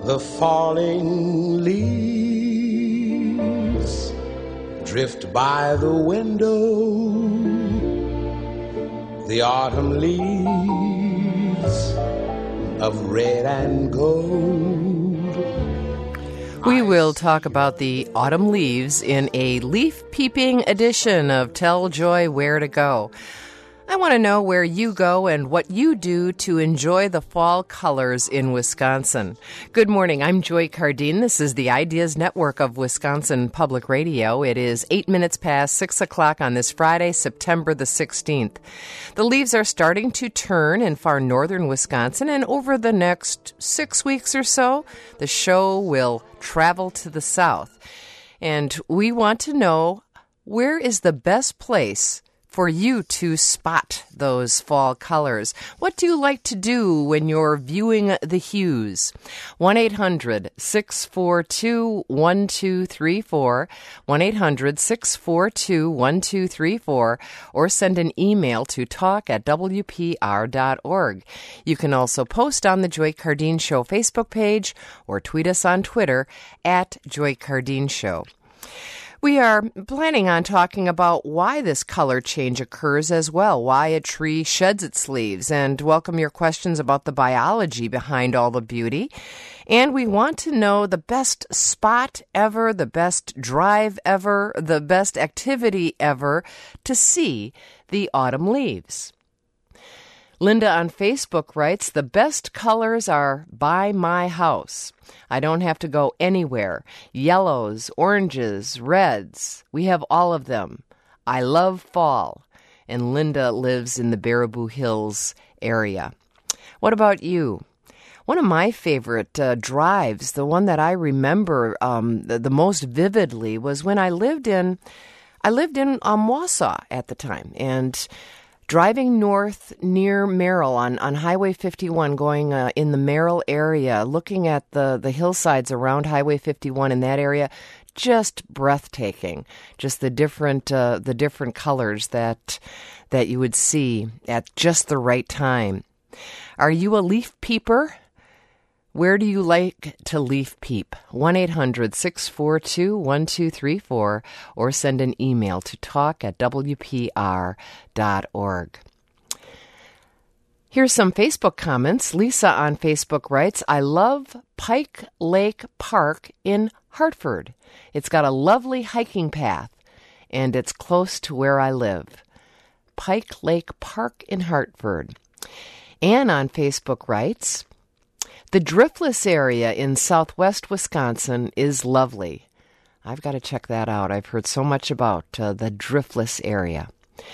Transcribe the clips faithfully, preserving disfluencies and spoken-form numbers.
The falling leaves drift by the window, the autumn leaves of red and gold. We will talk about the autumn leaves in a leaf-peeping edition of Tell Joy Where to Go. I want to know where you go and what you do to enjoy the fall colors in Wisconsin. Good morning. I'm Joy Cardine. This is the Ideas Network of Wisconsin Public Radio. It is eight minutes past six o'clock on this Friday, September the sixteenth. The leaves are starting to turn in far northern Wisconsin, and over the next six weeks or so, the show will travel to the south. And we want to know, where is the best place for you to spot those fall colors? What do you like to do when you're viewing the hues? one eight hundred six four two one two three four, one eight hundred six four two one two three four, or send an email to talk at w p r dot org. You can also post on the Joy Cardine Show Facebook page or tweet us on Twitter at Joy Cardine Show. We are planning on talking about why this color change occurs as well, why a tree sheds its leaves, and welcome your questions about the biology behind all the beauty. And we want to know the best spot ever, the best drive ever, the best activity ever to see the autumn leaves. Linda on Facebook writes, the best colors are by my house. I don't have to go anywhere. Yellows, oranges, reds. We have all of them. I love fall. And Linda lives in the Baraboo Hills area. What about you? One of my favorite uh, drives, the one that I remember um, the, the most vividly, was when I lived in, I lived in um, Wausau at the time, and driving north near Merrill on, on Highway fifty-one, going uh, in the Merrill area, looking at the, the hillsides around Highway fifty-one in that area, just breathtaking. Just the different uh, the different colors that that you would see at just the right time. Are you a leaf peeper? Where do you like to leaf peep? one eight hundred six four two one two three four, or send an email to talk at w p r dot org. Here's some Facebook comments. Lisa on Facebook writes, I love Pike Lake Park in Hartford. It's got a lovely hiking path, and it's close to where I live. Pike Lake Park in Hartford. Ann on Facebook writes, the Driftless area in southwest Wisconsin is lovely. I've got to check that out. I've heard so much about uh, the Driftless area.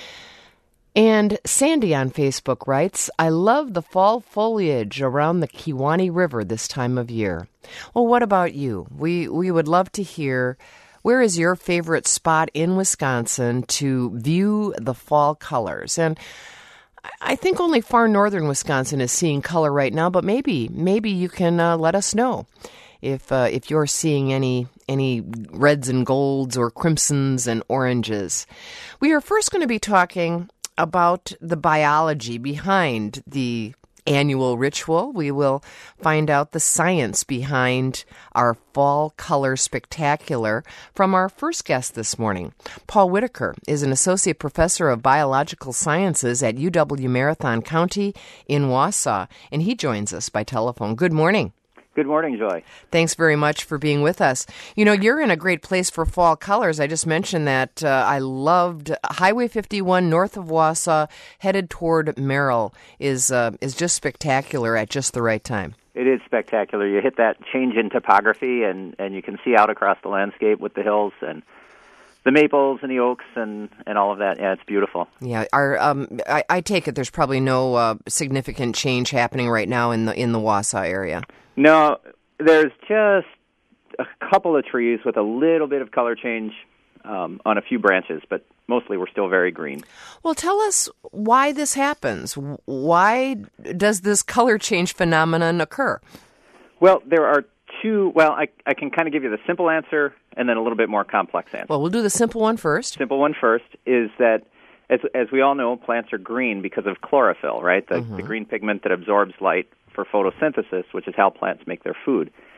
And Sandy on Facebook writes, I love the fall foliage around the Kewaunee River this time of year. Well, what about you? We, we would love to hear, where is your favorite spot in Wisconsin to view the fall colors? And I think only far northern Wisconsin is seeing color right now, but maybe maybe you can uh, let us know if uh, if you're seeing any any reds and golds or crimsons and oranges. We are first going to be talking about the biology behind the annual ritual. We will find out the science behind our fall color spectacular from our first guest this morning. Paul Whitaker is an associate professor of biological sciences at U W Marathon County in Wausau, and he joins us by telephone. Good morning. Good morning, Joy. Thanks very much for being with us. You know, you're in a great place for fall colors. I just mentioned that uh, I loved Highway fifty-one north of Wausau, headed toward Merrill, is uh, is just spectacular at just the right time. It is spectacular. You hit that change in topography, and, and you can see out across the landscape with the hills and the maples and the oaks and, and all of that. Yeah, it's beautiful. Yeah, our um, I, I take it there's probably no uh, significant change happening right now in the in the Wausau area. No, there's just a couple of trees with a little bit of color change um, on a few branches, but mostly we're still very green. Well, tell us why this happens. Why does this color change phenomenon occur? Well, there are two, well, I, I can kind of give you the simple answer and then a little bit more complex answer. Well, we'll do the simple one first. Simple one first is that, as, as we all know, plants are green because of chlorophyll, right? The, mm-hmm. the green pigment that absorbs light for photosynthesis, which is how plants make their food.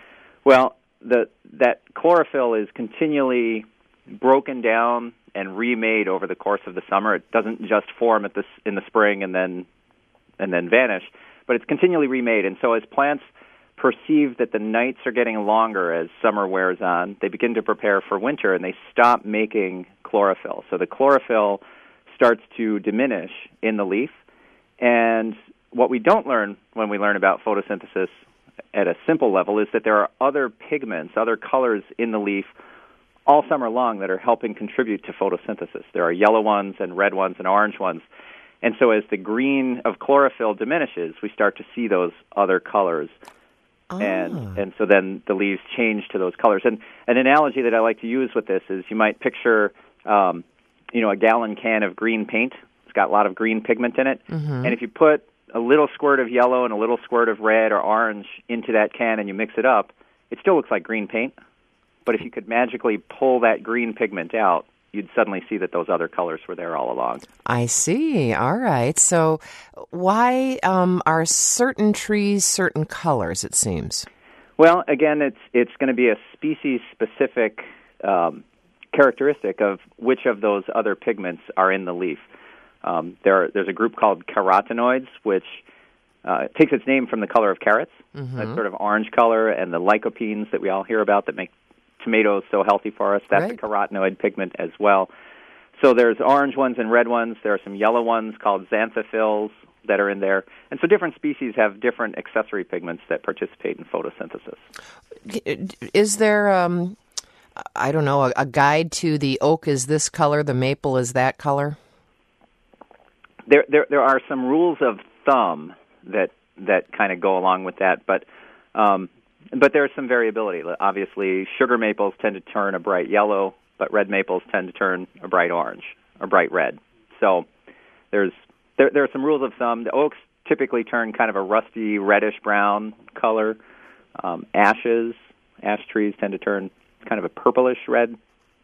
Well, the that chlorophyll is continually broken down and remade over the course of the summer. It doesn't just form at this in the spring and then and then vanish, but it's continually remade. And so as plants perceive that the nights are getting longer as summer wears on, they begin to prepare for winter, and they stop making chlorophyll. So the chlorophyll starts to diminish in the leaf. And what we don't learn when we learn about photosynthesis at a simple level is that there are other pigments, other colors in the leaf all summer long that are helping contribute to photosynthesis. There are yellow ones and red ones and orange ones. And so as the green of chlorophyll diminishes, we start to see those other colors. Ah. And and so then the leaves change to those colors. And an analogy that I like to use with this is you might picture, um, you know, a gallon can of green paint. It's got a lot of green pigment in it. Mm-hmm. And if you put a little squirt of yellow and a little squirt of red or orange into that can and you mix it up, it still looks like green paint. But if you could magically pull that green pigment out, you'd suddenly see that those other colors were there all along. I see. All right. So why um, are certain trees certain colors, it seems? Well, again, it's it's going to be a species-specific um, characteristic of which of those other pigments are in the leaf. Um, there, there's a group called carotenoids, which uh, takes its name from the color of carrots, Mm-hmm. that sort of orange color, and the lycopenes that we all hear about that make tomatoes so healthy for us. That's Right. a carotenoid pigment as well. So there's orange ones and red ones. There are some yellow ones called xanthophylls that are in there. And so different species have different accessory pigments that participate in photosynthesis. Is there, um, I don't know, a, a guide to the oak is this color, the maple is that color? There, there, there are some rules of thumb that that kind of go along with that, but um, but there's some variability. Obviously, sugar maples tend to turn a bright yellow, but red maples tend to turn a bright orange or bright red. So there's there, there are some rules of thumb. The oaks typically turn kind of a rusty reddish brown color. Um, ashes, ash trees tend to turn kind of a purplish red.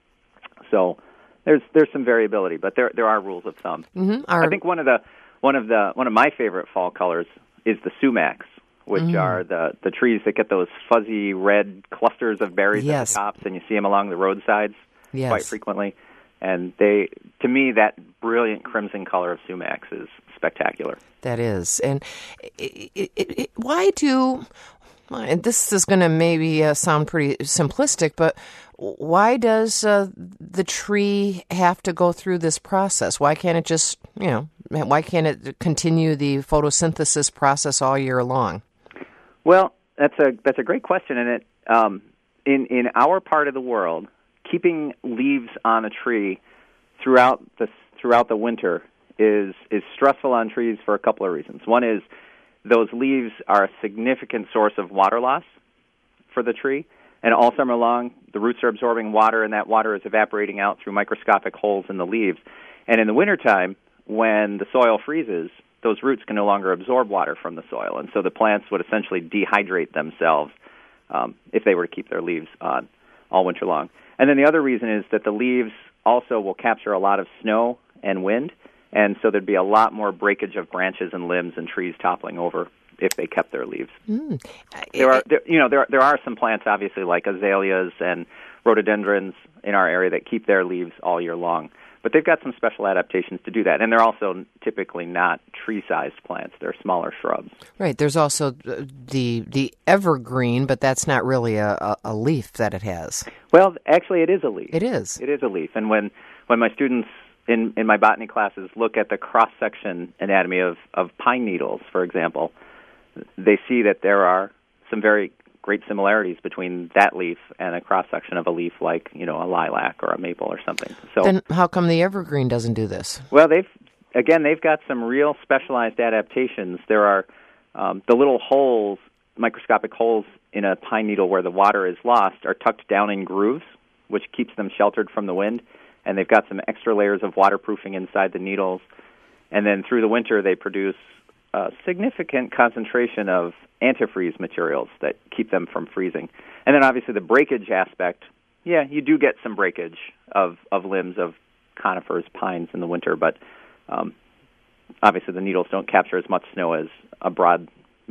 So there's there's some variability, but there there are rules of thumb. Mm-hmm. Our, I think one of the one of the one of my favorite fall colors is the sumacs, which Mm. are the, the trees that get those fuzzy red clusters of berries Yes. at the tops, and you see them along the roadsides Yes. quite frequently. And they, to me, that brilliant crimson color of sumacs is spectacular. That is. And it, it, it, why do, and this is going to maybe uh, sound pretty simplistic, but why does uh, the tree have to go through this process? Why can't it just, you know, why can't it continue the photosynthesis process all year long? Well, that's a that's a great question, and it um, in in our part of the world, keeping leaves on a tree throughout the throughout the winter is is stressful on trees for a couple of reasons. One is those leaves are a significant source of water loss for the tree, and all summer long, the roots are absorbing water, and that water is evaporating out through microscopic holes in the leaves. And in the wintertime, when the soil freezes, those roots can no longer absorb water from the soil, and so the plants would essentially dehydrate themselves um, if they were to keep their leaves on all winter long. And then the other reason is that the leaves also will capture a lot of snow and wind, and so there'd be a lot more breakage of branches and limbs and trees toppling over if they kept their leaves. Mm. There are, there, you know, there there are some plants, obviously, like azaleas and rhododendrons in our area that keep their leaves all year long. But they've got some special adaptations to do that, and they're also typically not tree-sized plants. They're smaller shrubs. Right. There's also the the evergreen, but that's not really a, a, a leaf that it has. Well, actually, it is a leaf. It is. It is a leaf. And when, when my students in, in my botany classes look at the cross-section anatomy of, of pine needles, for example, they see that there are some very great similarities between that leaf and a cross-section of a leaf like, you know, a lilac or a maple or something. So, Then how come the evergreen doesn't do this? well, they've, again, they've got some real specialized adaptations. There are um, the little holes, microscopic holes in a pine needle where the water is lost are tucked down in grooves, which keeps them sheltered from the wind. And they've got some extra layers of waterproofing inside the needles. And then through the winter, they produce a significant concentration of antifreeze materials that keep them from freezing. And then obviously the breakage aspect, yeah, you do get some breakage of, of limbs of conifers, pines in the winter, but um, obviously the needles don't capture as much snow as a broad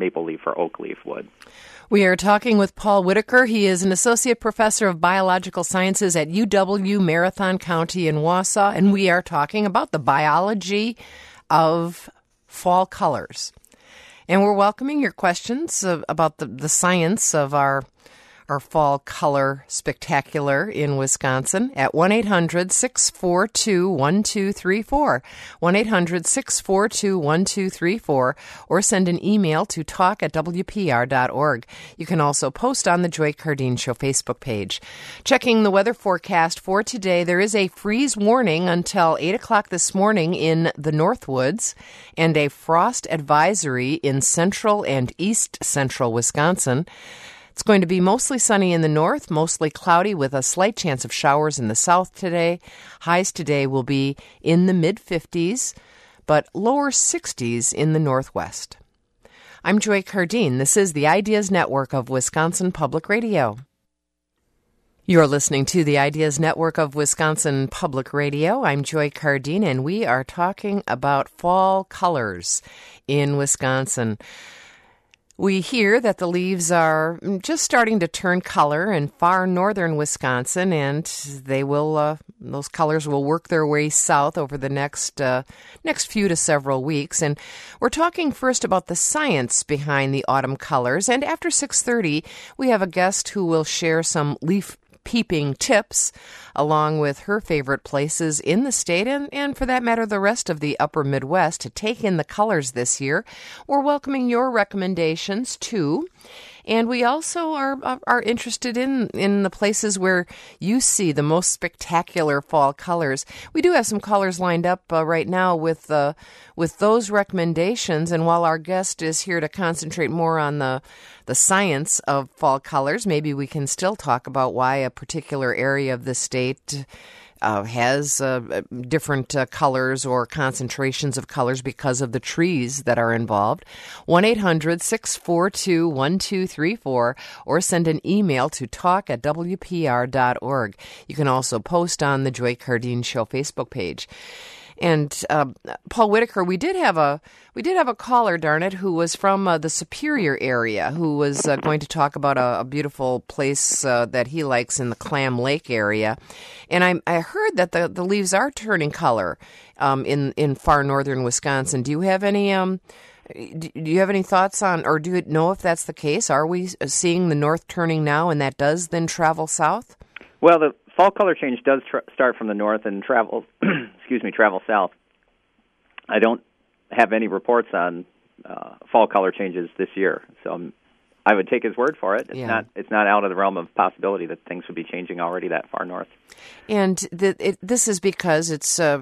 maple leaf or oak leaf would. We are talking with Paul Whitaker. He is an associate professor of biological sciences at U W Marathon County in Wausau, and we are talking about the biology of fall colors. And we're welcoming your questions of, about the, the science of our our fall color spectacular in Wisconsin at one eight hundred six four two one two three four, one eight hundred six four two one two three four, or send an email to talk at w p r dot org. You can also post on the Joy Cardine Show Facebook page. Checking the weather forecast for today, there is a freeze warning until eight o'clock this morning in the Northwoods and a frost advisory in central and east central Wisconsin. It's going to be mostly sunny in the north, mostly cloudy with a slight chance of showers in the south today. Highs today will be in the mid-fifties, but lower sixties in the northwest. I'm Joy Cardine. This is the Ideas Network of Wisconsin Public Radio. You're listening to the Ideas Network of Wisconsin Public Radio. I'm Joy Cardine, and we are talking about fall colors in Wisconsin. We hear that the leaves are just starting to turn color in far northern Wisconsin, and they will uh, those colors will work their way south over the next uh, next few to several weeks. And we're talking first about the science behind the autumn colors. And after six thirty, we have a guest who will share some leaf peeping tips, along with her favorite places in the state and, and for that matter, the rest of the upper Midwest to take in the colors this year. We're welcoming your recommendations, too. And we also are are interested in, in the places where you see the most spectacular fall colors. We do have some colors lined up uh, right now with uh, with those recommendations. And while our guest is here to concentrate more on the the science of fall colors, maybe we can still talk about why a particular area of the state Uh, has uh, different uh, colors or concentrations of colors because of the trees that are involved. one eight hundred six four two one two three four, or send an email to talk at w p r dot org. You can also post on the Joy Cardine Show Facebook page. And uh, Paul Whitaker, we did have a we did have a caller, darn it, who was from uh, the Superior area, who was uh, going to talk about a, a beautiful place uh, that he likes in the Clam Lake area. And I, I heard that the, the leaves are turning color um, in in far northern Wisconsin. Do you have any um, do you have any thoughts on, or do you know if that's the case? Are we seeing the north turning now, and that does then travel south? Well, the fall color change does tr- start from the north and travel, excuse me, travel south. I don't have any reports on uh, fall color changes this year, so um, I would take his word for it. It's yeah. not it's not out of the realm of possibility that things would be changing already that far north. And the, it, this is because it's uh,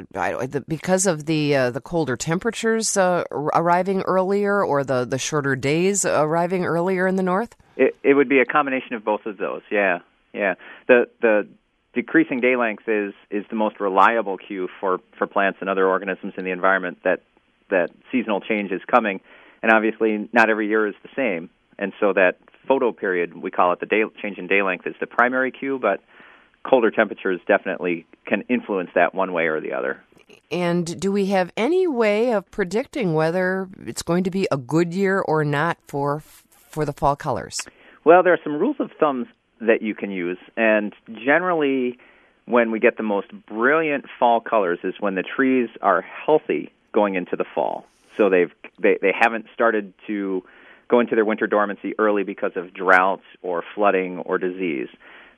because of the uh, the colder temperatures uh, arriving earlier, or the, the shorter days arriving earlier in the north? It, it would be a combination of both of those, yeah. Yeah, the the decreasing day length is, is the most reliable cue for, for plants and other organisms in the environment that that seasonal change is coming, and obviously not every year is the same. And so that photo period, we call it the day change in day length, is the primary cue, but colder temperatures definitely can influence that one way or the other. And do we have any way of predicting whether it's going to be a good year or not for for the fall colors? Well, there are some rules of thumb that you can use, and generally when we get the most brilliant fall colors is when the trees are healthy going into the fall. So they've they, they haven't started to go into their winter dormancy early because of droughts or flooding or disease.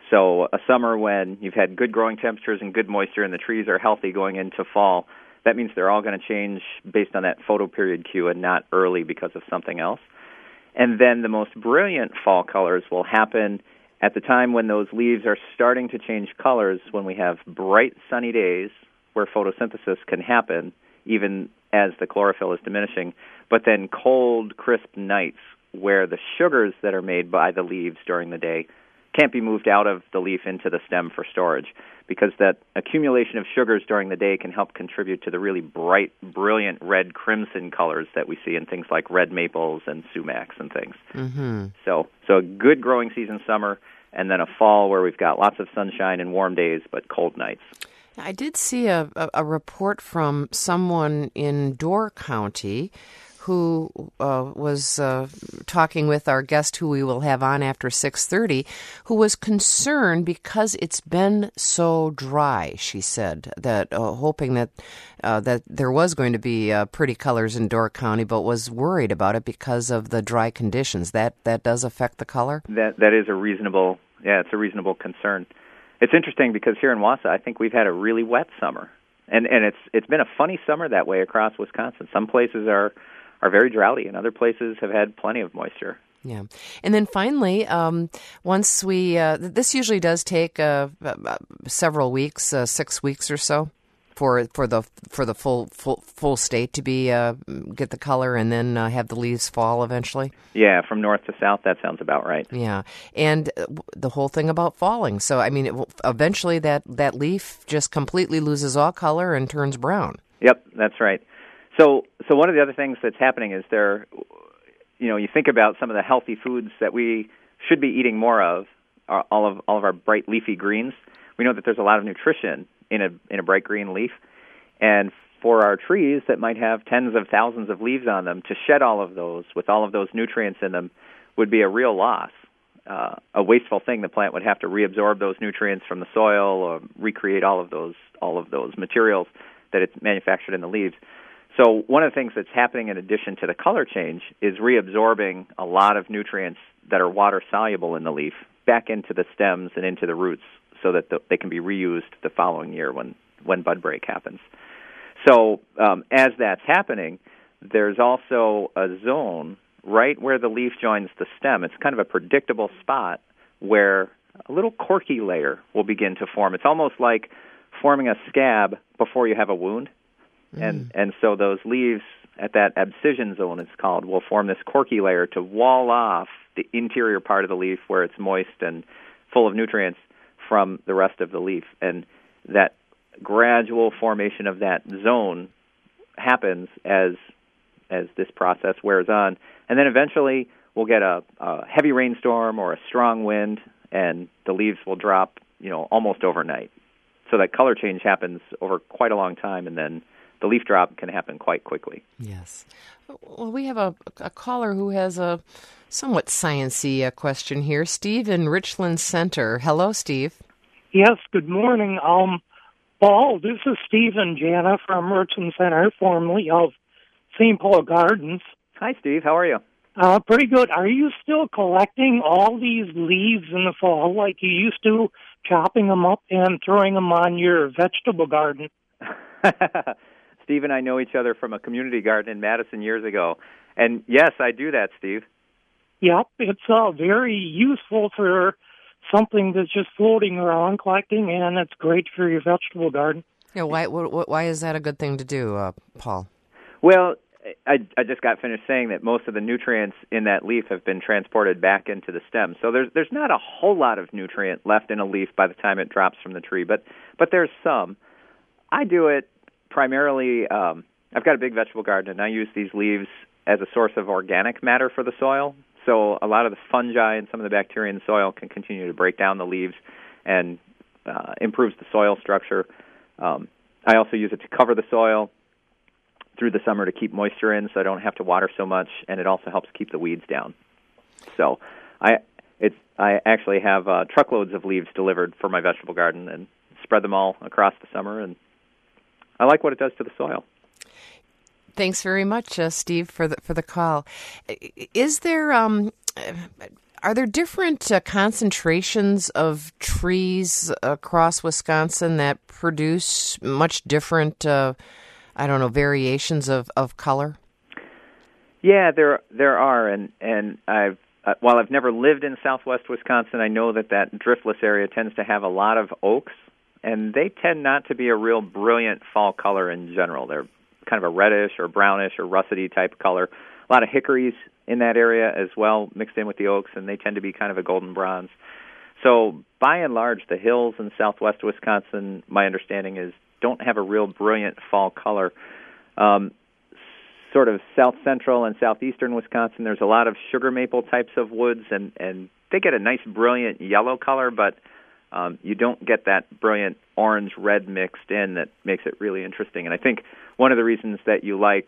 So a summer when you've had good growing temperatures and good moisture and the trees are healthy going into fall, that means they're all going to change based on that photoperiod cue and not early because of something else. And then the most brilliant fall colors will happen at the time when those leaves are starting to change colors, when we have bright sunny days where photosynthesis can happen, even as the chlorophyll is diminishing, but then cold, crisp nights where the sugars that are made by the leaves during the day can't be moved out of the leaf into the stem for storage, because that accumulation of sugars during the day can help contribute to the really bright, brilliant red crimson colors that we see in things like red maples and sumacs and things. Mm-hmm. So, so a good growing season summer, and then a fall where we've got lots of sunshine and warm days, but cold nights. I did see a, a, a report from someone in Door County who uh, was uh, talking with our guest who we will have on after six thirty, who was concerned because it's been so dry, she said, that uh, hoping that uh, that there was going to be uh, pretty colors in Door County, but was worried about it because of the dry conditions. That that does affect the color? That That is a reasonable, yeah, it's a reasonable concern. It's interesting because here in Wausau, I think we've had a really wet summer. And and it's it's been a funny summer that way across Wisconsin. Some places are, are very droughty, and other places have had plenty of moisture. Yeah. And then finally, um, once we, uh, this usually does take uh, uh, several weeks, uh, six weeks or so, for for the for the full full full state to be uh, get the color and then uh, have the leaves fall eventually. Yeah, from north to south, that sounds about right. Yeah, and the whole thing about falling. So I mean, it will, eventually that that leaf just completely loses all color and turns brown. Yep, that's right. So so one of the other things that's happening is there, you know, you think about some of the healthy foods that we should be eating more of, are all of all of our bright leafy greens. We know that there's a lot of nutrition in a in a bright green leaf, and for our trees that might have tens of thousands of leaves on them, to shed all of those with all of those nutrients in them would be a real loss, uh, a wasteful thing. The plant would have to reabsorb those nutrients from the soil or recreate all of those all of those materials that it's manufactured in the leaves. So one of the things that's happening in addition to the color change is reabsorbing a lot of nutrients that are water soluble in the leaf back into the stems and into the roots, so that the, they can be reused the following year when, when bud break happens. So um, as that's happening, there's also a zone right where the leaf joins the stem. It's kind of a predictable spot where a little corky layer will begin to form. It's almost like forming a scab before you have a wound. Mm. And, and so those leaves at that abscission zone, it's called, will form this corky layer to wall off the interior part of the leaf where it's moist and full of nutrients from the rest of the leaf. And that gradual formation of that zone happens as as this process wears on. And then eventually we'll get a, a heavy rainstorm or a strong wind, and the leaves will drop, you know, almost overnight. So that color change happens over quite a long time, and then the leaf drop can happen quite quickly. Yes. Well, we have a, a caller who has a somewhat sciencey uh, question here. Steve in Richland Center. Hello, Steve. Yes, good morning. Um, Paul, this is Steve and Jana from Richland Center, formerly of Saint Paul Gardens. Hi, Steve. How are you? Uh, pretty good. Are you still collecting all these leaves in the fall like you used to, chopping them up and throwing them on your vegetable garden? Steve and I know each other from a community garden in Madison years ago. And yes, I do that, Steve. Yep, it's uh, very useful for something that's just floating around collecting, and it's great for your vegetable garden. Yeah, why why is that a good thing to do, uh, Paul? Well, I, I just got finished saying that most of the nutrients in that leaf have been transported back into the stem. So there's there's not a whole lot of nutrient left in a leaf by the time it drops from the tree, but but there's some. I do it primarily, um, I've got a big vegetable garden, and I use these leaves as a source of organic matter for the soil. So a lot of the fungi and some of the bacteria in the soil can continue to break down the leaves and uh, improves the soil structure. Um, I also use it to cover the soil through the summer to keep moisture in, so I don't have to water so much, and it also helps keep the weeds down. So I it's I actually have uh, truckloads of leaves delivered for my vegetable garden and spread them all across the summer, and I like what it does to the soil. Thanks very much, uh, Steve, for the for the call. Is there um, are there different uh, concentrations of trees across Wisconsin that produce much different, uh, I don't know, variations of, of color? Yeah, there there are, and and I've uh, while I've never lived in Southwest Wisconsin, I know that that driftless area tends to have a lot of oaks, and they tend not to be a real brilliant fall color in general. They're kind of a reddish or brownish or russety type color. A lot of hickories in that area as well, mixed in with the oaks, and they tend to be kind of a golden bronze. So by and large, the hills in southwest Wisconsin, my understanding is, don't have a real brilliant fall color. Um, sort of south central and southeastern Wisconsin, there's a lot of sugar maple types of woods, and, and they get a nice brilliant yellow color, but Um, you don't get that brilliant orange-red mixed in that makes it really interesting. And I think one of the reasons that you like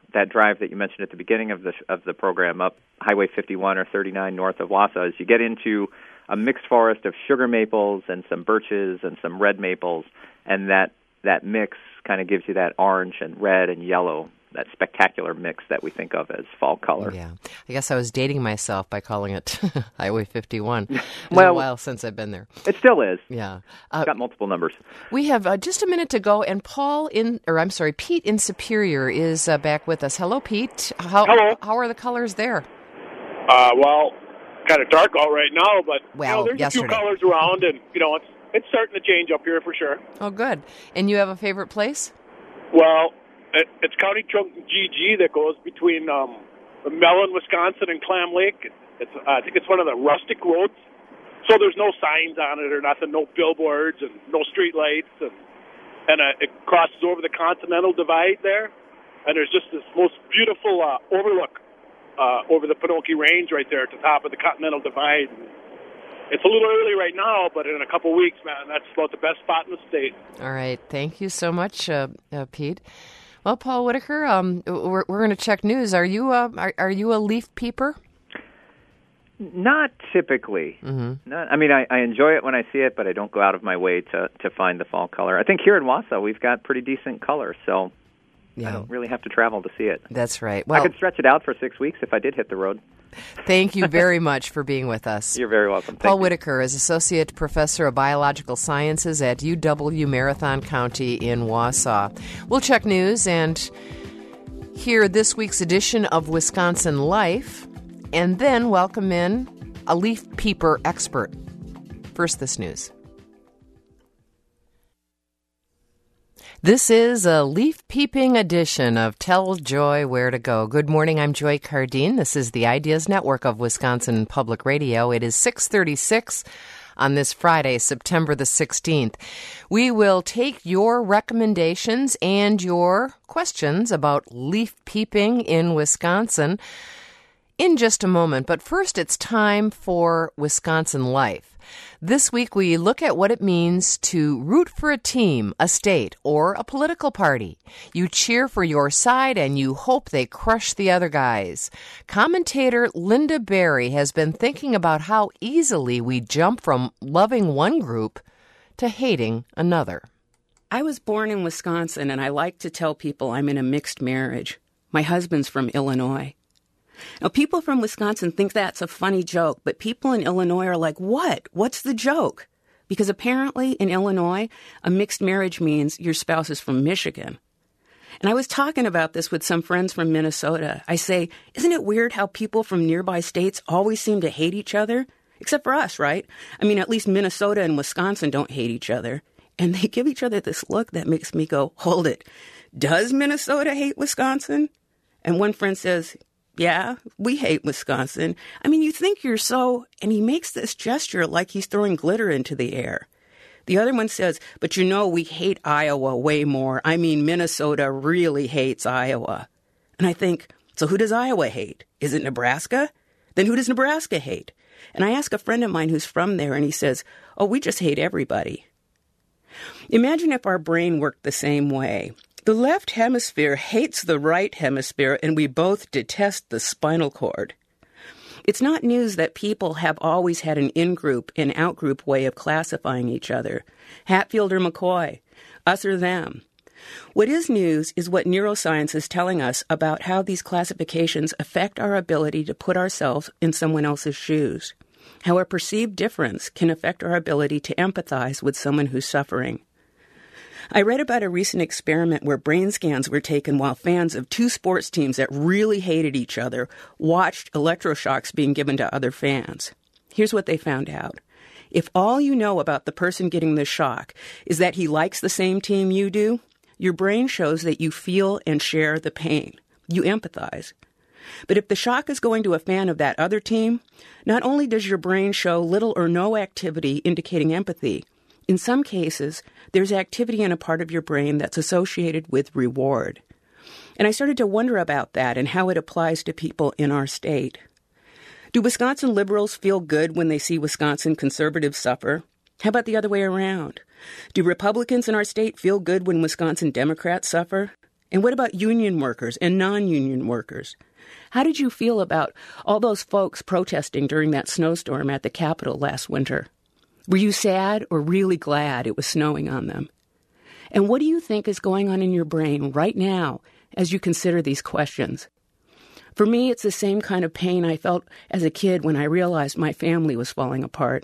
that drive that you mentioned at the beginning of the of the program up Highway fifty-one or thirty-nine north of Wausau is you get into a mixed forest of sugar maples and some birches and some red maples, and that that mix kind of gives you that orange and red and yellow, that spectacular mix that we think of as fall color. Yeah. I guess I was dating myself by calling it Highway fifty-one. It's well, been a while since I've been there. It still is. Yeah. Uh, it's got multiple numbers. We have uh, just a minute to go, and Paul in, or I'm sorry, Pete in Superior is uh, back with us. Hello, Pete. How, Hello. How are the colors there? Uh, well, kind of dark out right now, but well, you know, there's yesterday. a few colors around, and you know, it's it's starting to change up here for sure. Oh, good. And you have a favorite place? Well, it, it's County Trunk G G that goes between um, Mellon, Wisconsin, and Clam Lake. It's uh, I think it's one of the rustic roads, so there's no signs on it or nothing, no billboards and no street lights, and and uh, it crosses over the Continental Divide there, and there's just this most beautiful uh, overlook uh, over the Pinocchio Range right there at the top of the Continental Divide. It's a little early right now, but in a couple weeks, man, that's about the best spot in the state. All right. Thank you so much, uh, uh, Pete. Well, Paul Whitaker, um, we're, we're going to check news. Are you uh, are, are you a leaf peeper? Not typically. Mm-hmm. Not, I mean, I, I enjoy it when I see it, but I don't go out of my way to, to find the fall color. I think here in Wausau, we've got pretty decent color, so yeah. I don't really have to travel to see it. That's right. Well, I could stretch it out for six weeks if I did hit the road. Thank you very much for being with us. You're very welcome. Thank Paul you. Whitaker is Associate Professor of Biological Sciences at U W Marathon County in Wausau. We'll check news and hear this week's edition of Wisconsin Life, and then welcome in a leaf peeper expert. First, this news. This is a leaf peeping edition of Tell Joy Where to Go. Good morning, I'm Joy Cardine. This is the Ideas Network of Wisconsin Public Radio. It is six thirty-six on this Friday, September the sixteenth. We will take your recommendations and your questions about leaf peeping in Wisconsin in just a moment. But first, it's time for Wisconsin Life. This week, we look at what it means to root for a team, a state, or a political party. You cheer for your side and you hope they crush the other guys. Commentator Linda Berry has been thinking about how easily we jump from loving one group to hating another. I was born in Wisconsin, and I like to tell people I'm in a mixed marriage. My husband's from Illinois. Now, people from Wisconsin think that's a funny joke, but people in Illinois are like, what? What's the joke? Because apparently in Illinois, a mixed marriage means your spouse is from Michigan. And I was talking about this with some friends from Minnesota. I say, isn't it weird how people from nearby states always seem to hate each other? Except for us, right? I mean, at least Minnesota and Wisconsin don't hate each other. And they give each other this look that makes me go, hold it. Does Minnesota hate Wisconsin? And one friend says, yeah, we hate Wisconsin. I mean, you think you're so, and he makes this gesture like he's throwing glitter into the air. The other one says, but you know, we hate Iowa way more. I mean, Minnesota really hates Iowa. And I think, so who does Iowa hate? Is it Nebraska? Then who does Nebraska hate? And I ask a friend of mine who's from there, and he says, oh, we just hate everybody. Imagine if our brain worked the same way. The left hemisphere hates the right hemisphere, and we both detest the spinal cord. It's not news that people have always had an in-group and out-group way of classifying each other. Hatfield or McCoy, us or them. What is news is what neuroscience is telling us about how these classifications affect our ability to put ourselves in someone else's shoes, how a perceived difference can affect our ability to empathize with someone who's suffering. I read about a recent experiment where brain scans were taken while fans of two sports teams that really hated each other watched electroshocks being given to other fans. Here's what they found out. If all you know about the person getting the shock is that he likes the same team you do, your brain shows that you feel and share the pain. You empathize. But if the shock is going to a fan of that other team, not only does your brain show little or no activity indicating empathy, in some cases, there's activity in a part of your brain that's associated with reward. And I started to wonder about that and how it applies to people in our state. Do Wisconsin liberals feel good when they see Wisconsin conservatives suffer? How about the other way around? Do Republicans in our state feel good when Wisconsin Democrats suffer? And what about union workers and non-union workers? How did you feel about all those folks protesting during that snowstorm at the Capitol last winter? Were you sad or really glad it was snowing on them? And what do you think is going on in your brain right now as you consider these questions? For me, it's the same kind of pain I felt as a kid when I realized my family was falling apart.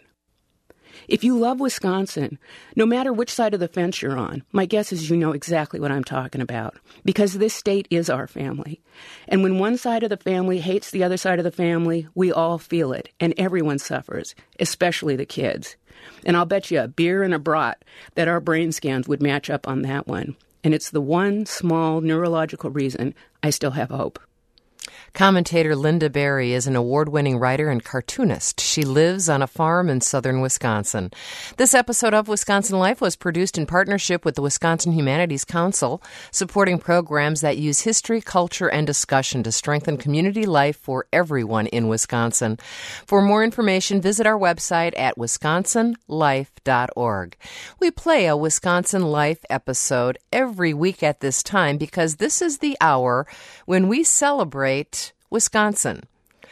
If you love Wisconsin, no matter which side of the fence you're on, my guess is you know exactly what I'm talking about, because this state is our family. And when one side of the family hates the other side of the family, we all feel it, and everyone suffers, especially the kids. And I'll bet you a beer and a brat that our brain scans would match up on that one. And it's the one small neurological reason I still have hope. Commentator Linda Berry is an award-winning writer and cartoonist. She lives on a farm in southern Wisconsin. This episode of Wisconsin Life was produced in partnership with the Wisconsin Humanities Council, supporting programs that use history, culture, and discussion to strengthen community life for everyone in Wisconsin. For more information, visit our website at wisconsin life dot org. We play a Wisconsin Life episode every week at this time because this is the hour when we celebrate Wisconsin.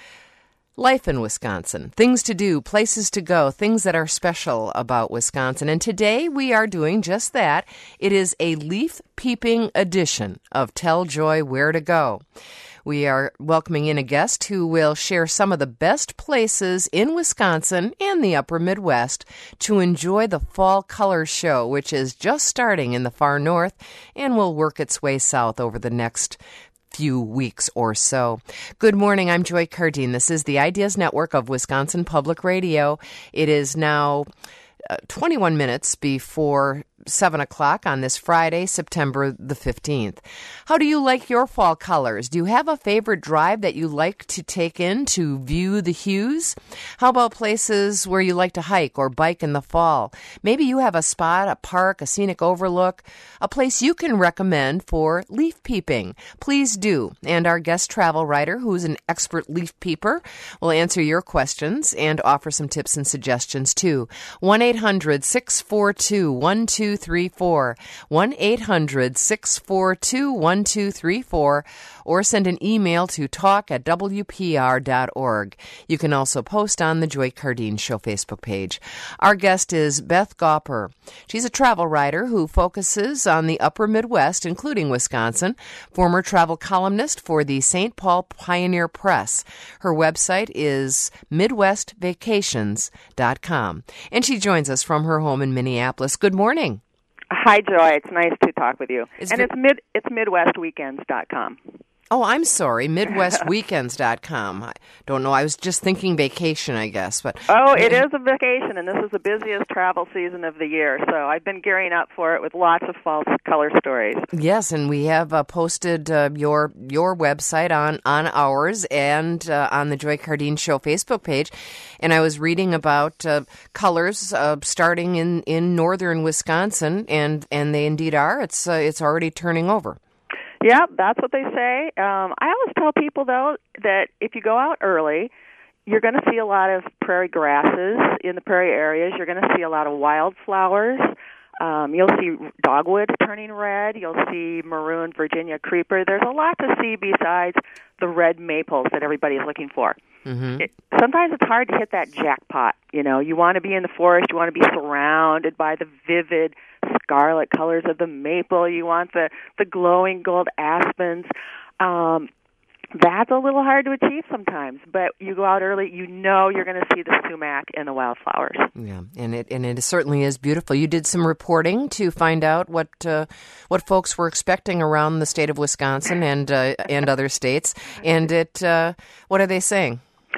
Life in Wisconsin, things to do, places to go, things that are special about Wisconsin. And today we are doing just that. It is a leaf peeping edition of Tell Joy Where to Go. We are welcoming in a guest who will share some of the best places in Wisconsin and the upper Midwest to enjoy the Fall Colors Show, which is just starting in the far north and will work its way south over the next few weeks or so. Good morning. I'm Joy Cardine. This is the Ideas Network of Wisconsin Public Radio. It is now uh, twenty-one minutes before seven o'clock on this Friday, September the fifteenth. How do you like your fall colors? Do you have a favorite drive that you like to take in to view the hues? How about places where you like to hike or bike in the fall? Maybe you have a spot, a park, a scenic overlook, a place you can recommend for leaf peeping. Please do. And our guest travel writer, who's an expert leaf peeper, will answer your questions and offer some tips and suggestions too. one eight hundred six four two one two three four, one eight hundred six four two one two three four, or send an email to talk at w p r dot org. You can also post on the Joy Cardine Show Facebook page. Our guest is Beth Gauper. She's a travel writer who focuses on the upper Midwest, including Wisconsin, former travel columnist for the Saint Paul Pioneer Press. Her website is midwest vacations dot com, and she joins us from her home in Minneapolis. Good morning. Hi, Joy. It's nice to talk with you. It's and vi- it's mid it's midwest weekends dot com. Oh, I'm sorry, midwest weekends dot com. I don't know. I was just thinking vacation, I guess. But Oh, it is a vacation, and this is the busiest travel season of the year. So I've been gearing up for it with lots of fall color stories. Yes, and we have uh, posted uh, your your website on, on ours and uh, on the Joy Cardine Show Facebook page. And I was reading about uh, colors uh, starting in, in northern Wisconsin, and, and they indeed are. It's uh, it's already turning over. Yeah, that's what they say. Um, I always tell people, though, that if you go out early, you're going to see a lot of prairie grasses in the prairie areas. You're going to see a lot of wildflowers. Um, you'll see dogwoods turning red. You'll see maroon Virginia creeper. There's a lot to see besides the red maples that everybody is looking for. Mm-hmm. It, sometimes it's hard to hit that jackpot. You know, you want to be in the forest. You want to be surrounded by the vivid scarlet colors of the maple. You want the, the glowing gold aspens. Um, that's a little hard to achieve sometimes, but you go out early, you know you're going to see the sumac and the wildflowers. Yeah, and it and it certainly is beautiful. You did some reporting to find out what uh, what folks were expecting around the state of Wisconsin and uh, and other states, and it uh, what are they saying?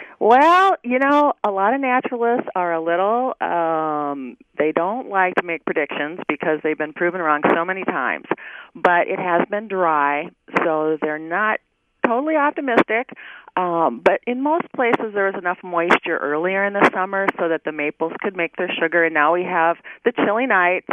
Well, you know, a lot of naturalists are a little, um, they don't like to make predictions because they've been proven wrong so many times. But it has been dry, so they're not totally optimistic. Um, but in most places there was enough moisture earlier in the summer so that the maples could make their sugar, and now we have the chilly nights.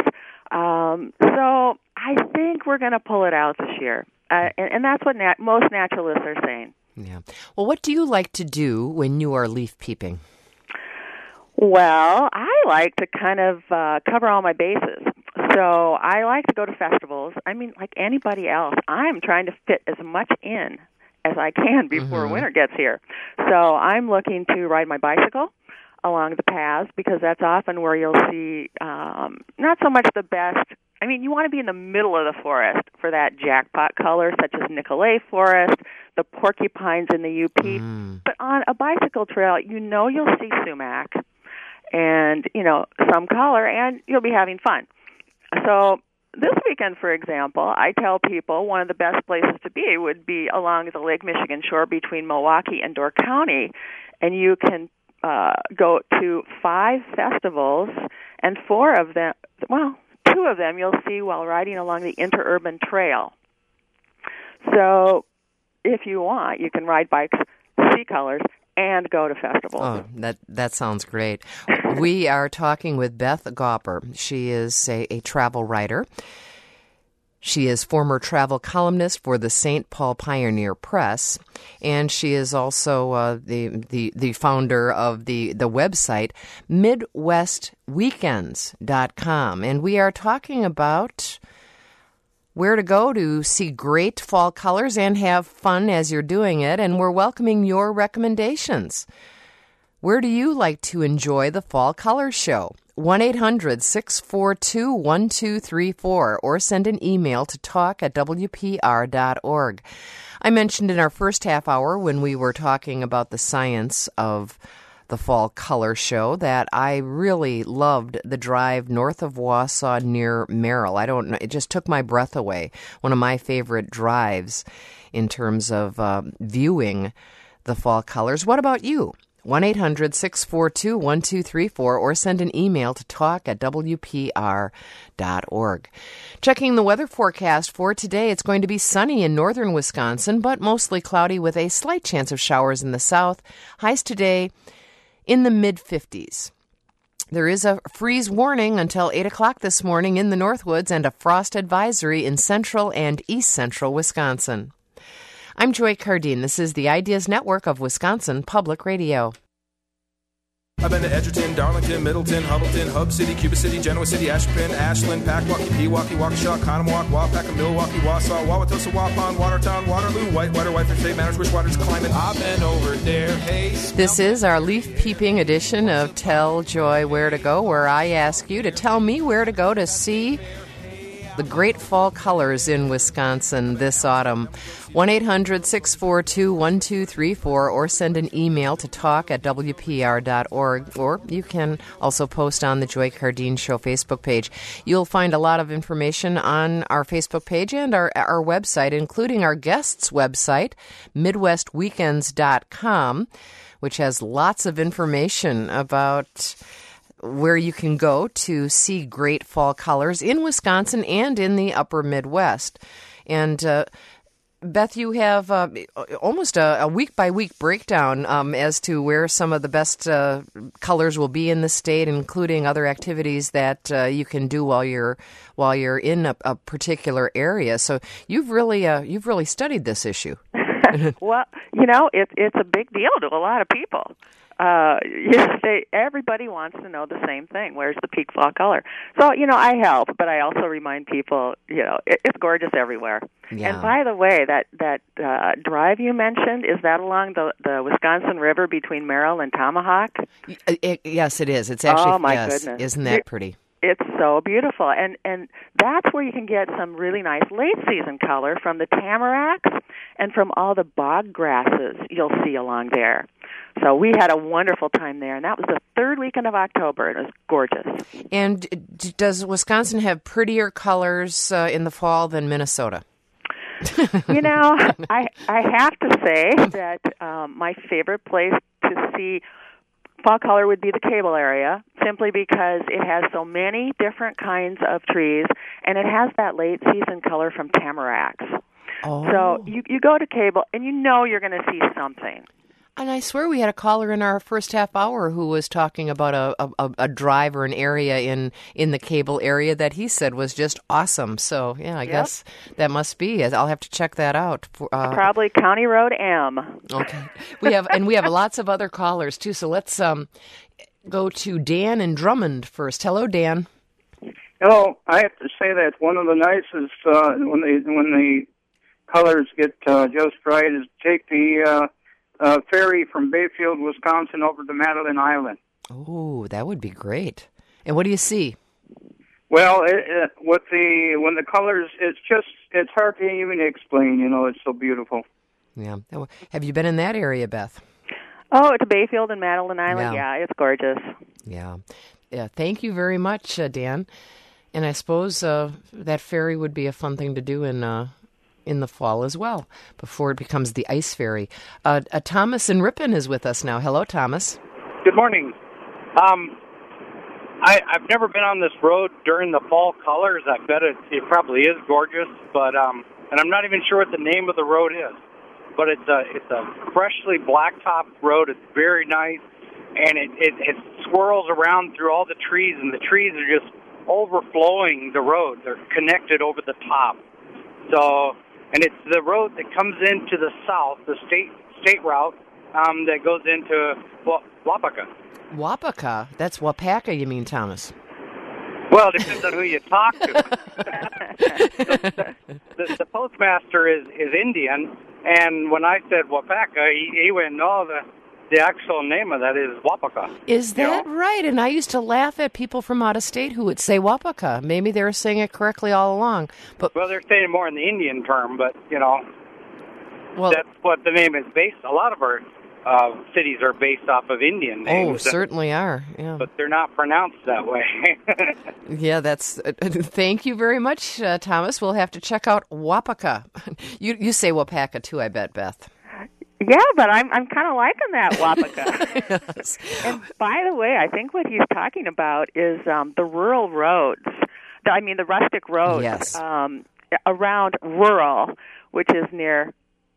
Um, so I think we're going to pull it out this year. Uh, and, and that's what nat- most naturalists are saying. Yeah. Well, what do you like to do when you are leaf peeping? Well, I like to kind of uh, cover all my bases. So I like to go to festivals. I mean, like anybody else, I'm trying to fit as much in as I can before Mm-hmm. winter gets here. So I'm looking to ride my bicycle along the paths because that's often where you'll see um, not so much the best. I mean, you want to be in the middle of the forest for that jackpot color, such as Nicolet Forest, the porcupines in the U P. Mm. But on a bicycle trail, you know you'll see sumac and, you know, some color, and you'll be having fun. So this weekend, for example, I tell people one of the best places to be would be along the Lake Michigan shore between Milwaukee and Door County, and you can uh, go to five festivals, and four of them, well, two of them you'll see while riding along the Interurban Trail. So if you want, you can ride bikes, see colors, and go to festivals. Oh, that that sounds great. We are talking with Beth Gauper. She is a, a travel writer. She is former travel columnist for the Saint Paul Pioneer Press, and she is also uh, the, the the founder of the, the website Midwest Weekends dot com. And we are talking about where to go to see great fall colors and have fun as you're doing it, and we're welcoming your recommendations. Where do you like to enjoy the Fall Colors Show? one eight hundred six four two one two three four or send an email to talk at w p r dot org. I mentioned in our first half hour when we were talking about the science of the Fall Color Show that I really loved the drive north of Wausau near Merrill. I don't know, it just took my breath away. One of my favorite drives in terms of uh, viewing the fall colors. What about you? one eight hundred six four two one two three four or send an email to talk at w p r dot org. Checking the weather forecast for today, it's going to be sunny in northern Wisconsin, but mostly cloudy with a slight chance of showers in the south. Highs today in the mid-fifties. There is a freeze warning until eight o'clock this morning in the Northwoods and a frost advisory in central and east central Wisconsin. I'm Joy Cardine. This is the Ideas Network of Wisconsin Public Radio. I've been to Edgerton, Darlington, Middleton, Hubbleton, Hub City, Cuba City, Genoa City, Ashburn, Ashland, Packwaukee, Pewaukee, Waukesha, Conomowoc, Waupaca, Milwaukee, Wausau, Wauwatosa, Waupun, Watertown, Waterloo, Whitewater, Whitefish, State Manors, Wishwaters, Climate. I've been over there. Hey, this is our leaf peeping edition of Tell Joy Where to Go, where I ask you to tell me where to go to see the great fall colors in Wisconsin this autumn. one eight hundred six four two one two three four or send an email to talk at w p r dot org, or you can also post on the Joy Cardine Show Facebook page. You'll find a lot of information on our Facebook page and our, our website, including our guests' website, midwest weekends dot com, which has lots of information about where you can go to see great fall colors in Wisconsin and in the upper Midwest. And uh, Beth, you have uh, almost a, a week-by-week breakdown um, as to where some of the best uh, colors will be in the state, including other activities that uh, you can do while you're while you're in a, a particular area. So you've really uh, you've really studied this issue. Well, you know, it's it's a big deal to a lot of people. Uh, yes, they, everybody wants to know the same thing. Where's the peak fall color? So, you know, I help, but I also remind people, you know, it, it's gorgeous everywhere. Yeah. And by the way, that that uh, drive you mentioned, is that along the, the Wisconsin River between Merrill and Tomahawk? It, it, yes, it is. It's actually, oh, my yes, goodness. Isn't that pretty? It's so beautiful, and and that's where you can get some really nice late season color from the tamaracks and from all the bog grasses you'll see along there. So we had a wonderful time there, and that was the third weekend of October. It was gorgeous. And d- does Wisconsin have prettier colors uh, in the fall than Minnesota? You know, I I have to say that um, my favorite place to see fall color would be the Cable area, simply because it has so many different kinds of trees, and it has that late season color from tamaracks. Oh. So you you go to Cable, and you know you're going to see something. And I swear we had a caller in our first half hour who was talking about a, a, a drive or an area in, in the Cable area that he said was just awesome. So, yeah, I Yep. guess that must be. I'll have to check that out. For, uh, Probably County Road M. Okay. We have and we have lots of other callers, too. So let's um go to Dan in Drummond first. Hello, Dan. Hello. I have to say that one of the nicest uh, when the when the colors get uh, just right is take the uh, uh, ferry from Bayfield, Wisconsin, over to Madeline Island. Oh, that would be great. And what do you see? Well, it, it, with the when the colors, it's just it's hard to even explain. You know, it's so beautiful. Yeah. Have you been in that area, Beth? Oh, to Bayfield and Madeline Island. Yeah, yeah, it's gorgeous. Yeah. Yeah. Thank you very much, uh, Dan. And I suppose uh, that ferry would be a fun thing to do in uh, in the fall as well, before it becomes the ice ferry. Uh, uh, Thomas in Ripon is with us now. Hello, Thomas. Good morning. Um, I, I've never been on this road during the fall colors. I bet it, it probably is gorgeous, but um, and I'm not even sure what the name of the road is. But it's a it's a freshly blacktop road. It's very nice, and it, it it swirls around through all the trees, and the trees are just overflowing the road. They're connected over the top. So, and it's the road that comes into the south, the state state route um, that goes into well, Wapaka. Wapaka? That's Wapaka, you mean, Thomas? Well, it depends on who you talk to. the, the, the postmaster is, is Indian, and when I said Wapaka, he, he went, no, the, the actual name of that is Wapaka. Is that you know? Right? And I used to laugh at people from out of state who would say Wapaka. Maybe they were saying it correctly all along. But Well, they're saying more in the Indian term, but, you know, well, that's what the name is based. A lot of our Uh, cities are based off of Indian names. Oh, certainly are. Yeah, but they're not pronounced that way. Yeah, that's. Uh, thank you very much, uh, Thomas. We'll have to check out Wapaka. You you say Wapaka too, I bet, Beth. Yeah, but I'm I'm kind of liking that Wapaka. Yes. And by the way, I think what he's talking about is um, the rural roads. The, I mean, the rustic roads. Yes. Um, around rural, which is near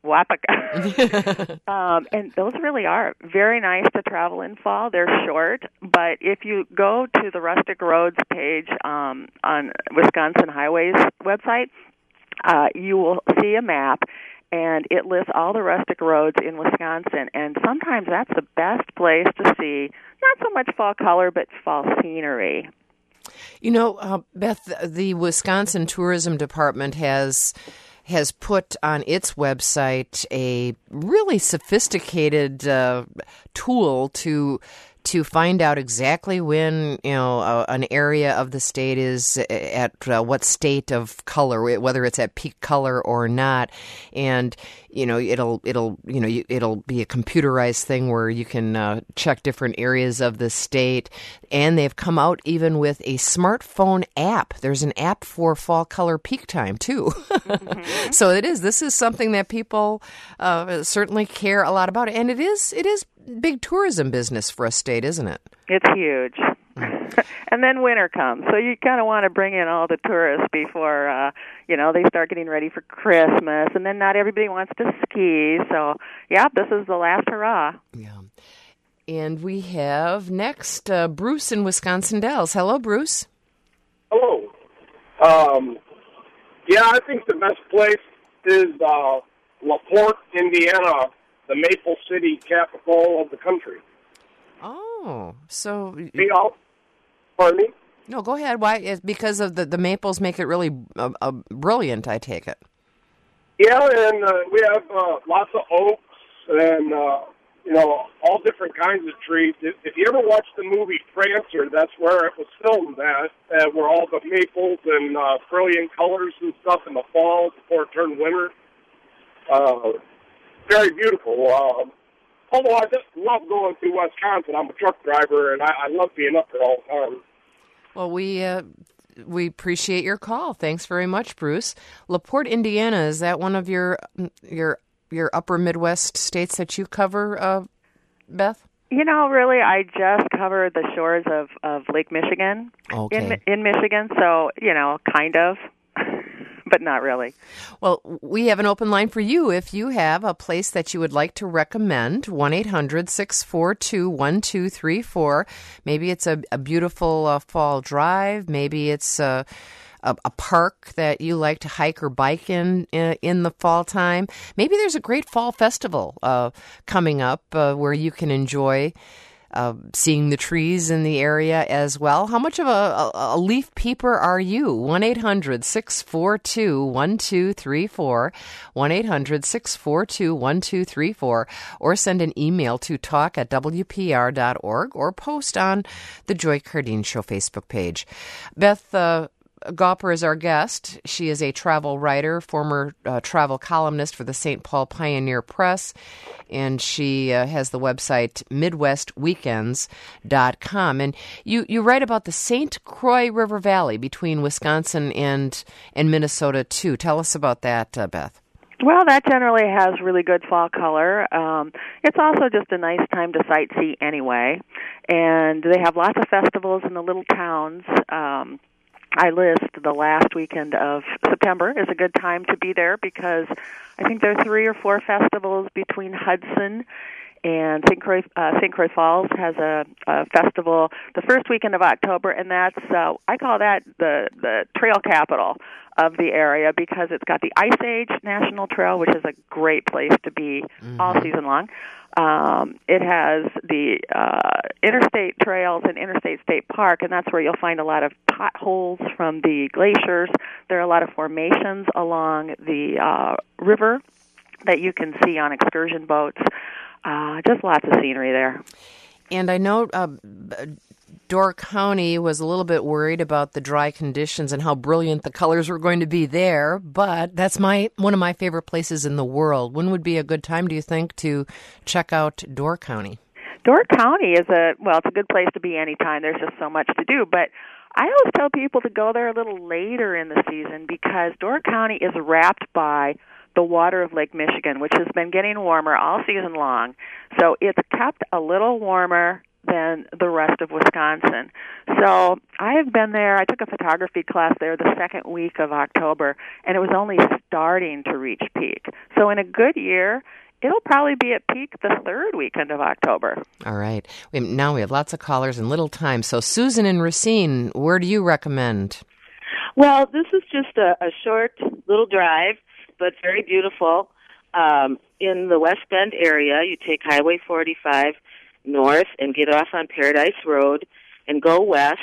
Wapaka. um, and those really are very nice to travel in fall. They're short, but if you go to the Rustic Roads page um, on Wisconsin Highways website, uh, you will see a map, and it lists all the rustic roads in Wisconsin. And sometimes that's the best place to see not so much fall color, but fall scenery. You know, uh, Beth, the Wisconsin Tourism Department has has put on its website a really sophisticated uh, tool to to find out exactly when, you know, uh, an area of the state is at uh, what state of color, whether it's at peak color or not. And, you know, it'll, it'll, you know, it'll be a computerized thing where you can uh, check different areas of the state. And they've come out even with a smartphone app. There's an app for fall color peak time, too. Mm-hmm. So it is. This is something that people uh, certainly care a lot about. And it is, it is big tourism business for a state, isn't it? It's huge. And then winter comes, so you kind of want to bring in all the tourists before, uh, you know, they start getting ready for Christmas, and then not everybody wants to ski, so, yeah, this is the last hurrah. Yeah. And we have next uh, Bruce in Wisconsin Dells. Hello, Bruce. Hello. Um, yeah, I think the best place is uh, LaPorte, Indiana, the Maple City capital of the country. Oh, so... See, I'll, pardon me? No, go ahead. Why? It's because of the, the maples make it really uh, uh, brilliant, I take it. Yeah, and uh, we have uh, lots of oaks and, uh, you know, all different kinds of trees. If, if you ever watch the movie Prancer, that's where it was filmed at, uh, where all the maples and uh, brilliant colors and stuff in the fall before it turned winter. Uh, very beautiful. Uh, although I just love going to Wisconsin. I'm a truck driver, and I, I love being up there all the time. Well, we uh, we appreciate your call. Thanks very much, Bruce. LaPorte, Indiana, is that one of your your your upper Midwest states that you cover, uh, Beth? You know, really, I just cover the shores of, of Lake Michigan okay. in in Michigan, so, you know, kind of. But not really. Well, we have an open line for you if you have a place that you would like to recommend. one eight hundred six four two one two three four. Maybe it's a, a beautiful uh, fall drive. Maybe it's a, a, a park that you like to hike or bike in in, in the fall time. Maybe there's a great fall festival uh, coming up uh, where you can enjoy uh, seeing the trees in the area as well. How much of a, a, a leaf peeper are you? one eight hundred six four two one two three four, one eight hundred six four two one two three four, or send an email to talk at w p r dot org or post on the Joy Cardeen Show Facebook page. Beth uh, Gauper is our guest. She is a travel writer, former uh, travel columnist for the Saint Paul Pioneer Press, and she uh, has the website midwest weekends dot com. And you, you write about the Saint Croix River Valley between Wisconsin and, and Minnesota, too. Tell us about that, uh, Beth. Well, that generally has really good fall color. Um, it's also just a nice time to sightsee anyway. And they have lots of festivals in the little towns. Um, I list the last weekend of September is a good time to be there because I think there are three or four festivals between Hudson and Saint Croix, uh, Saint Croix Falls has a, a festival the first weekend of October, and that's, uh, I call that the, the trail capital of the area because it's got the Ice Age National Trail, which is a great place to be mm-hmm. all season long. Um, it has the uh, interstate trails and Interstate State Park, and that's where you'll find a lot of potholes from the glaciers. There are a lot of formations along the uh, river that you can see on excursion boats. Uh, just lots of scenery there. And I know uh, Door County was a little bit worried about the dry conditions and how brilliant the colors were going to be there, but that's my one of my favorite places in the world. When would be a good time, do you think, to check out Door County? Door County is a, well, it's a good place to be anytime. There's just so much to do, but I always tell people to go there a little later in the season because Door County is wrapped by the water of Lake Michigan, which has been getting warmer all season long. So it's kept a little warmer than the rest of Wisconsin. So I have been there. I took a photography class there the second week of October, and it was only starting to reach peak. So in a good year, it'll probably be at peak the third weekend of October. All right. We, now we have lots of callers and little time. So Susan in Racine, where do you recommend? Well, this is just a, a short little drive, but very beautiful. Um, in the West Bend area, you take Highway forty-five north and get off on Paradise Road and go west,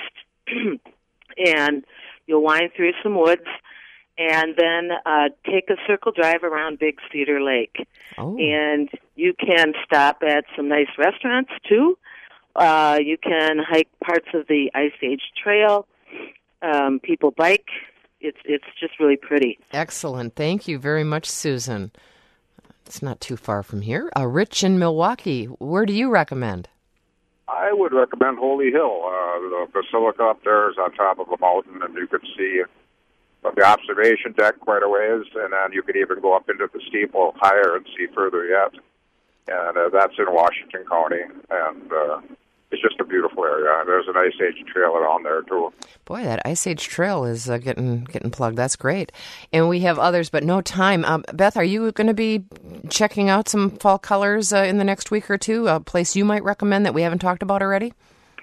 and you'll wind through some woods, and then uh, take a circle drive around Big Cedar Lake. Oh. And you can stop at some nice restaurants, too. Uh, you can hike parts of the Ice Age Trail. Um, people bike. It's it's just really pretty. Excellent. Thank you very much, Susan. It's not too far from here. Uh, Rich in Milwaukee, where do you recommend? I would recommend Holy Hill. Uh, the basilica up there is on top of a mountain, and you could see from the observation deck quite a ways, and then you could even go up into the steeple higher and see further yet. And uh, that's in Washington County, and uh, it's just a beautiful area. There's an Ice Age trail around there, too. Boy, that Ice Age trail is uh, getting getting plugged. That's great. And we have others, but no time. Um, Beth, are you going to be checking out some fall colors uh, in the next week or two? A place you might recommend that we haven't talked about already?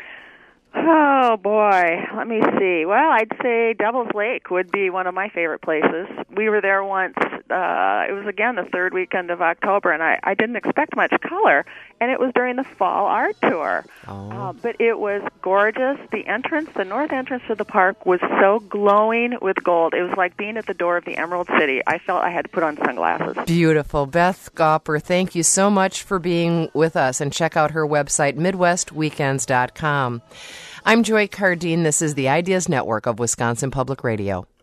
Oh, boy. Let me see. Well, I'd say Devil's Lake would be one of my favorite places. We were there once. Uh, it was, again, the third weekend of October, and I, I didn't expect much color, and it was during the fall art tour. Oh. Uh, but it was gorgeous. The entrance, the north entrance to the park was so glowing with gold. It was like being at the door of the Emerald City. I felt I had to put on sunglasses. Beautiful. Beth Gauper, thank you so much for being with us, and check out her website, midwest weekends dot com. I'm Joy Cardeen. This is the Ideas Network of Wisconsin Public Radio.